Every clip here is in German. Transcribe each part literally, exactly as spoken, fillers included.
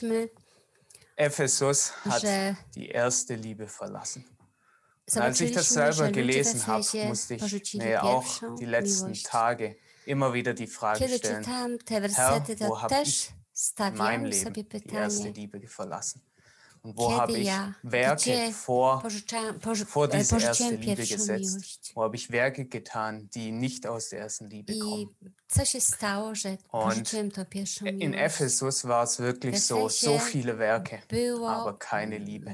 Ephesus hat die erste Liebe verlassen. Und als ich das selber gelesen habe, musste ich mir auch die letzten Tage immer wieder die Frage stellen, Herr, wo habe ich in meinem Leben die erste Liebe verlassen? Und wo habe ich Werke vor, vor diese erste Liebe gesetzt? Wo habe ich Werke getan, die nicht aus der ersten Liebe kommen? Und in Ephesus war es wirklich so, so viele Werke, aber keine Liebe.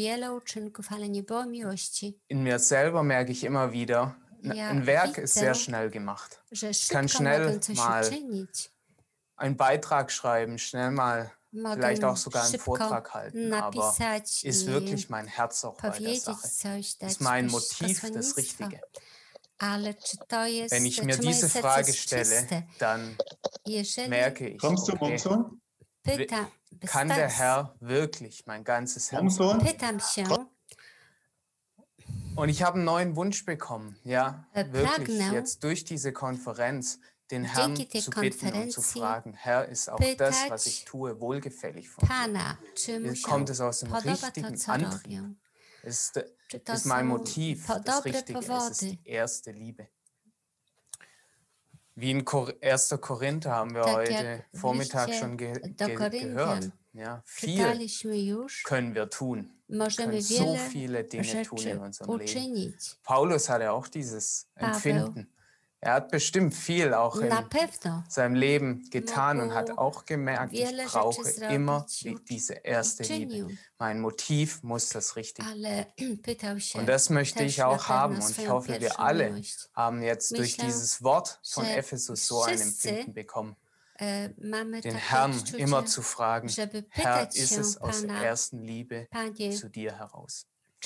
In mir selber merke ich immer wieder, ein Werk ist sehr schnell gemacht. Ich kann schnell mal einen Beitrag schreiben, schnell mal vielleicht auch sogar einen Vortrag halten, aber ist wirklich mein Herz auch bei der Sache? Ist mein Motiv das Richtige? Wenn ich mir diese Frage stelle, dann merke ich, okay, kann der Herr wirklich mein ganzes Herz haben? Und ich habe einen neuen Wunsch bekommen, ja, wirklich jetzt durch diese Konferenz, den Herrn zu bitten und zu fragen, Herr, ist auch das, was ich tue, wohlgefällig von dir? Kommt es aus dem richtigen Antrieb? Ist, ist mein Motiv das Richtige? Es ist die erste Liebe. Wie in erster Korinther haben wir heute Vormittag schon ge ge gehört. Ja, viel können wir tun. Wir können so viele Dinge tun in unserem Leben. Paulus hatte auch dieses Empfinden. Er hat bestimmt viel auch in seinem Leben getan und hat auch gemerkt, ich brauche immer diese erste Liebe. Mein Motiv muss das Richtige sein. Und das möchte ich auch haben. Und ich hoffe, wir alle haben jetzt durch dieses Wort von Ephesus so ein Empfinden bekommen. Den Herrn immer zu fragen, Herr, ist es aus der ersten Liebe zu dir heraus?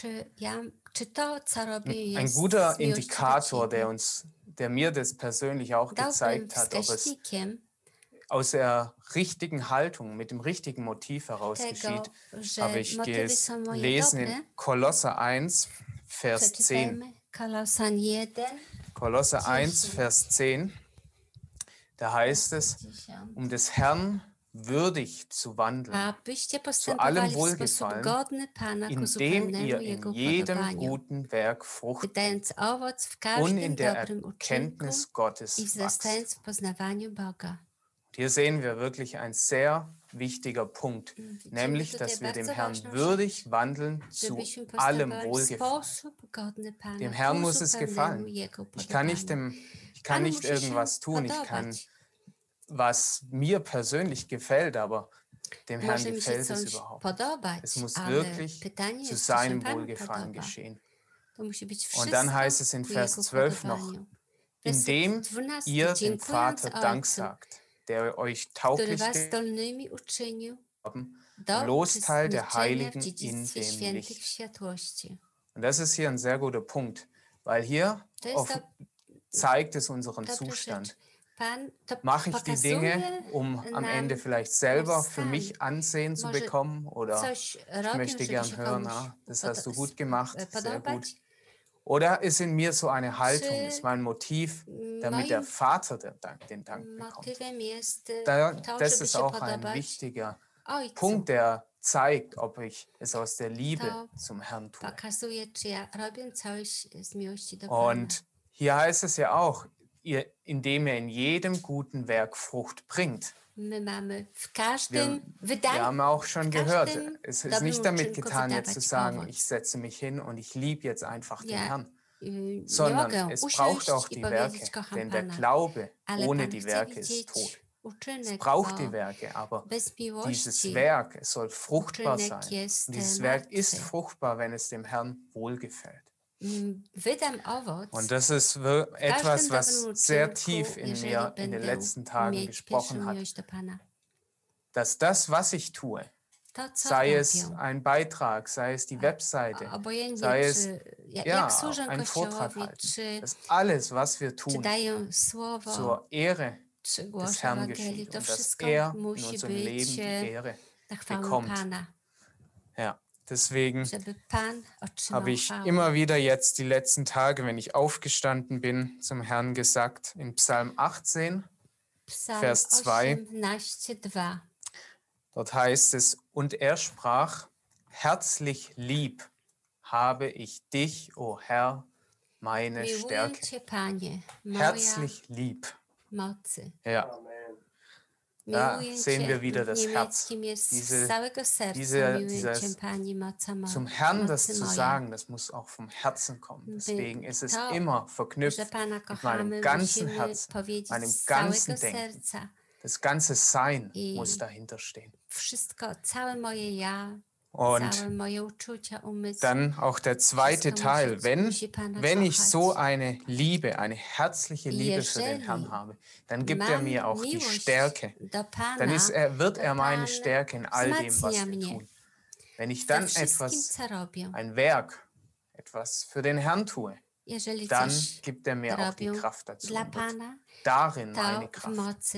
Ein guter Indikator, der uns, der mir das persönlich auch gezeigt hat, ob es aus der richtigen Haltung, mit dem richtigen Motiv heraus geschieht, habe ich gelesen in Kolosser eins, Vers zehn. Kolosser eins, Vers zehn. Da heißt es, um des Herrn würdig zu wandeln, zu allem Wohlgefallen, indem ihr in jedem guten Werk Frucht bringt und in der Erkenntnis Gottes wächst. Hier sehen wir wirklich ein sehr wichtiger Punkt, nämlich, dass wir dem Herrn würdig wandeln zu allem Wohlgefallen. Dem Herrn muss es gefallen. Ich kann nicht, dem, ich kann nicht irgendwas tun, ich kann, was mir persönlich gefällt, aber dem Herrn gefällt es überhaupt nicht. Es muss wirklich zu seinem Wohlgefallen geschehen. Und dann heißt es in Vers zwölf noch, indem ihr dem Vater Dank sagt, der euch tauglich haben, Losteil der Heiligen in dem Licht. Und das ist hier ein sehr guter Punkt, weil hier zeigt es unseren Zustand. Mache ich die Dinge, um am Ende vielleicht selber für mich Ansehen zu bekommen? Oder ich möchte gern hören, ah, das hast du gut gemacht, sehr gut. Oder ist in mir so eine Haltung, ist mein Motiv, damit der Vater den Dank, den Dank bekommt? Da, das ist auch ein wichtiger Punkt, der zeigt, ob ich es aus der Liebe zum Herrn tue. Und hier heißt es ja auch, ihr, indem ihr in jedem guten Werk Frucht bringt. Wir, wir haben auch schon gehört, es ist nicht damit getan, jetzt zu sagen, ich setze mich hin und ich liebe jetzt einfach den Herrn, sondern es braucht auch die Werke, denn der Glaube ohne die Werke ist tot. Es braucht die Werke, aber dieses Werk, es soll fruchtbar sein. Und dieses Werk ist fruchtbar, wenn es dem Herrn wohlgefällt. Und das ist etwas, was sehr tief in mir in den letzten Tagen gesprochen hat. Dass das, was ich tue, sei es ein Beitrag, sei es die Webseite, sei es ja, ein Vortrag halten, dass alles, was wir tun, zur Ehre des Herrn geschieht und dass er in unserem Leben die Ehre bekommt. Ja. Deswegen habe ich immer wieder jetzt die letzten Tage, wenn ich aufgestanden bin, zum Herrn gesagt, in Psalm achtzehn, Vers zwei, Dort heißt es, und er sprach, herzlich lieb habe ich dich, o Herr, meine Stärke. Herzlich lieb. Ja. Da sehen wir wieder das Herz. Diese, diese, dieses, zum Herrn das zu sagen, das muss auch vom Herzen kommen. Deswegen ist es immer verknüpft mit meinem ganzen Herzen, meinem ganzen Denken. Das ganze Sein muss dahinter stehen. Und dann auch der zweite Teil, wenn, wenn ich so eine Liebe, eine herzliche Liebe für den Herrn habe, dann gibt er mir auch die Stärke. Dann ist er, wird er meine Stärke in all dem, was wir tun. Wenn ich dann etwas, ein Werk, etwas für den Herrn tue, dann gibt er mir auch die Kraft dazu und wird darin meine Kraft.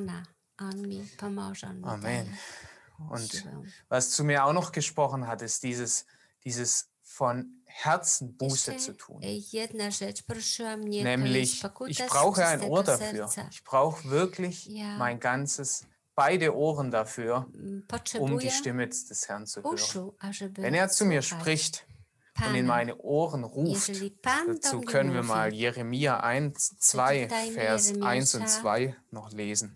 Amen. Und was zu mir auch noch gesprochen hat, ist dieses, dieses von Herzen Buße zu tun. Nämlich, ich brauche ein Ohr dafür. Ich brauche wirklich mein ganzes, beide Ohren dafür, um die Stimme des Herrn zu hören. Wenn er zu mir spricht und in meine Ohren ruft, dazu können wir mal Jeremia eins, zwei, Vers eins und zwei noch lesen.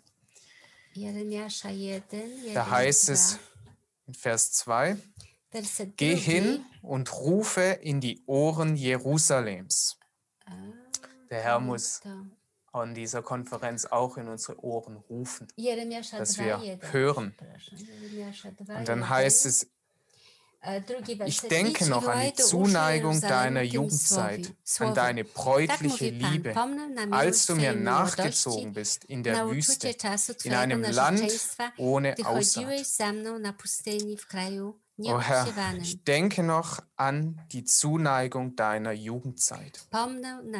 Da heißt es in Vers zwei, geh hin und rufe in die Ohren Jerusalems. Der Herr muss an dieser Konferenz auch in unsere Ohren rufen, dass wir hören. Und dann heißt es, ich denke noch an die Zuneigung deiner Jugendzeit, an deine bräutliche Liebe, als du mir nachgezogen bist in der Wüste, in einem Land ohne Aussaat. O Herr, ich denke noch an die Zuneigung deiner Jugendzeit. Oh.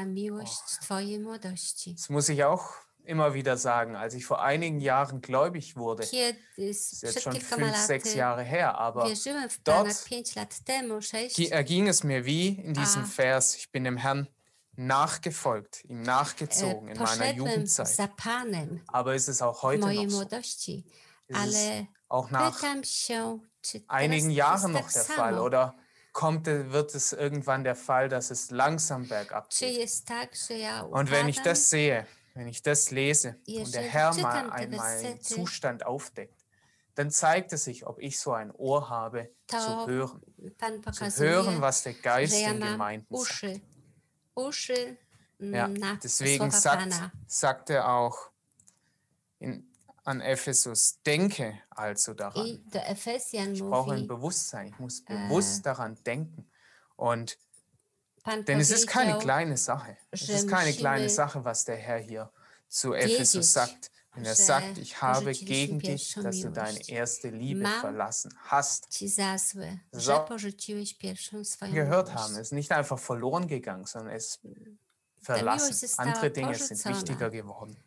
Das muss ich auch immer wieder sagen, als ich vor einigen Jahren gläubig wurde, das ist jetzt schon fünf, sechs Jahre her, aber dort erging es mir wie in diesem Vers, ich bin dem Herrn nachgefolgt, ihm nachgezogen in meiner Jugendzeit. Aber ist es auch heute noch so? Ist es auch nach einigen Jahren noch der Fall? Oder kommt, wird es irgendwann der Fall, dass es langsam bergab geht? Und wenn ich das sehe, wenn ich das lese und der Herr mal einen Zustand aufdeckt, dann zeigt es sich, ob ich so ein Ohr habe, zu hören. Zu hören, was der Geist den Gemeinden sagt. Ja, deswegen sagt, sagt er auch in, an Ephesus, denke also daran. Ich brauche ein Bewusstsein, ich muss bewusst daran denken. Und denn es ist keine kleine Sache. Es ist keine kleine Sache, was der Herr hier zu Ephesus sagt. Wenn er sagt, ich habe gegen dich, dass du deine erste Liebe verlassen hast. Das ist auch gehört haben. Es ist nicht einfach verloren gegangen, sondern es ist verlassen. Andere Dinge sind wichtiger geworden.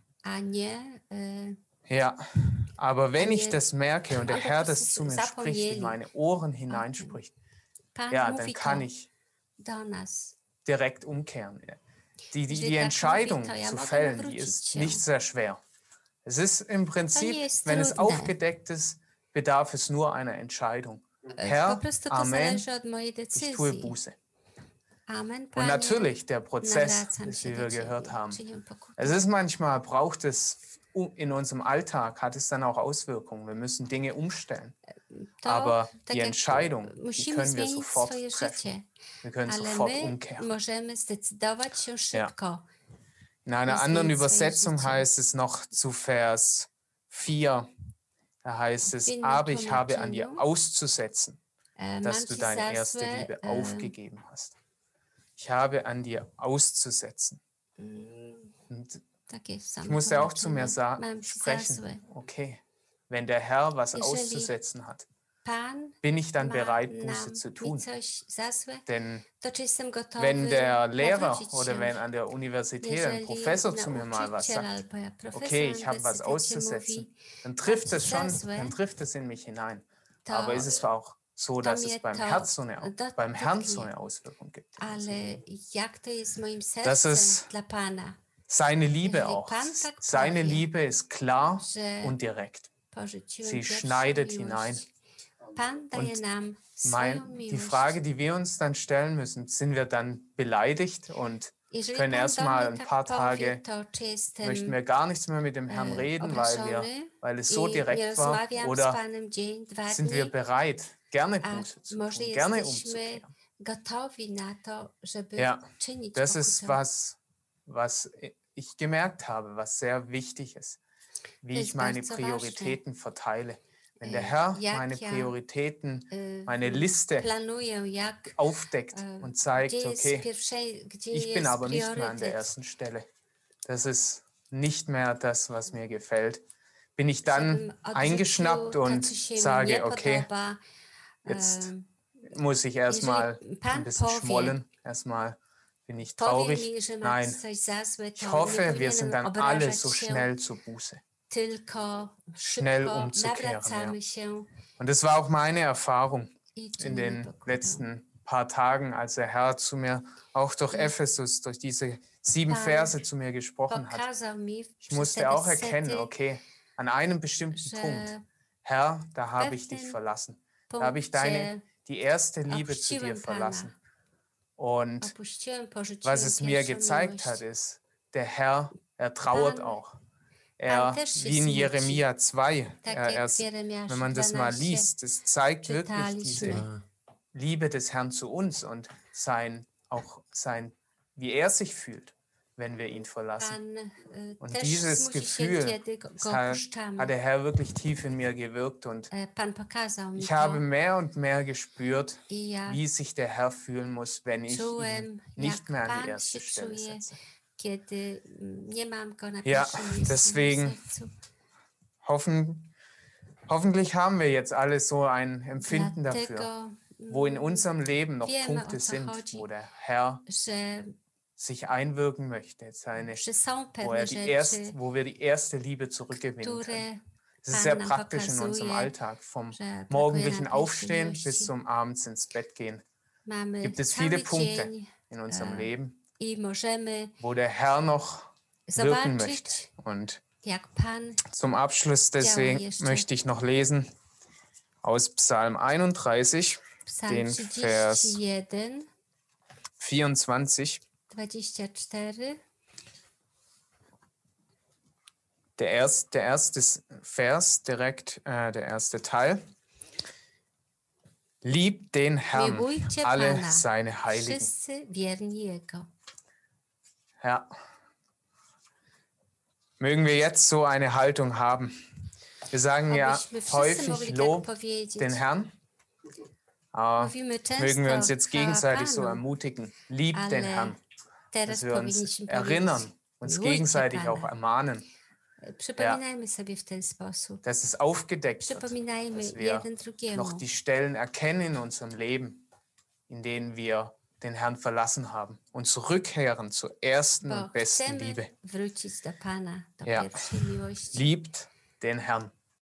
Ja, aber wenn ich das merke und der Herr das zu mir spricht, in meine Ohren hineinspricht, ja, dann kann ich direkt umkehren. Die, die, die Entscheidung zu fällen, die ist nicht sehr schwer. Es ist im Prinzip, wenn es aufgedeckt ist, bedarf es nur einer Entscheidung. Herr, Amen, ich tue Buße. Und natürlich der Prozess, das wie wir gehört haben. Es ist manchmal, braucht es in unserem Alltag, hat es dann auch Auswirkungen. Wir müssen Dinge umstellen. Aber die Entscheidung, die können wir sofort treffen. Wir können sofort umkehren. Ja. In einer anderen Übersetzung heißt es noch zu Vers vier, da heißt es, aber ich habe an dir auszusetzen, dass du deine erste Liebe aufgegeben hast. Ich habe an dir auszusetzen. Und ich musste auch zu mir sagen, sprechen, okay, wenn der Herr was auszusetzen hat, bin ich dann bereit, Buße zu tun? Denn wenn der Lehrer oder wenn an der Universität ein Professor zu mir mal was sagt, okay, ich habe was auszusetzen, dann trifft es schon, dann trifft es in mich hinein. Aber ist es auch so, dass es beim, Herz so eine, beim Herrn so eine Auswirkung gibt? Dass es seine Liebe auch ist. Seine Liebe ist klar und direkt. Sie schneidet hinein. Und mein, die Frage, die wir uns dann stellen müssen, sind wir dann beleidigt und können erstmal ein paar Tage, möchten wir gar nichts mehr mit dem Herrn reden, weil, wir, weil es so direkt war, oder sind wir bereit, gerne Buße zu tun, gerne umzukehren? Ja, das ist was, was ich gemerkt habe, was sehr wichtig ist, wie ich meine Prioritäten verteile. Wenn der Herr meine Prioritäten, meine Liste aufdeckt und zeigt, okay, ich bin aber nicht mehr an der ersten Stelle. Das ist nicht mehr das, was mir gefällt. Bin ich dann eingeschnappt und sage, okay, jetzt muss ich erstmal ein bisschen schmollen, erstmal bin ich traurig. Nein, ich hoffe, wir sind dann alle so schnell zur Buße. Schnell umzukehren. Ja. Und das war auch meine Erfahrung in den letzten paar Tagen, als der Herr zu mir, auch durch Ephesus, durch diese sieben Verse zu mir gesprochen hat. Ich musste auch erkennen, okay, an einem bestimmten Punkt, Herr, da habe ich dich verlassen. Da habe ich deine, die erste Liebe zu dir verlassen. Und was es mir gezeigt hat, ist, der Herr, er trauert auch. Er, wie in Jeremia zwei, er, er, wenn man das mal liest, das zeigt wirklich diese Liebe des Herrn zu uns und sein, auch sein, wie er sich fühlt, wenn wir ihn verlassen. Und dieses Gefühl, das hat, hat der Herr wirklich tief in mir gewirkt und ich habe mehr und mehr gespürt, wie sich der Herr fühlen muss, wenn ich ihn nicht mehr an die erste Stelle setze. Ja, deswegen hoffen, hoffentlich haben wir jetzt alle so ein Empfinden dafür, wo in unserem Leben noch Punkte sind, wo der Herr sich einwirken möchte, seine, wo, er die erste, wo wir die erste Liebe zurückgewinnen können. Das ist sehr praktisch in unserem Alltag, vom morgendlichen Aufstehen bis zum abends ins Bett gehen. Gibt es viele Punkte in unserem Leben, wo der Herr noch wirken möchte. Und zum Abschluss deswegen möchte ich noch lesen aus Psalm einunddreißig, den Vers vierundzwanzig. Der, erst, der erste Vers, direkt äh, der erste Teil. Liebt den Herrn, alle seine Heiligen. Ja. Mögen wir jetzt so eine Haltung haben. Wir sagen ja häufig Lob den Herrn. Aber mögen wir uns jetzt gegenseitig so ermutigen. Liebt den Herrn. Dass wir uns erinnern, uns gegenseitig auch ermahnen. Ja, dass es aufgedeckt wird, dass wir noch die Stellen erkennen in unserem Leben, in denen wir den Herrn verlassen haben und zurückkehren zur ersten und besten Liebe. Ja, liebt den Herrn.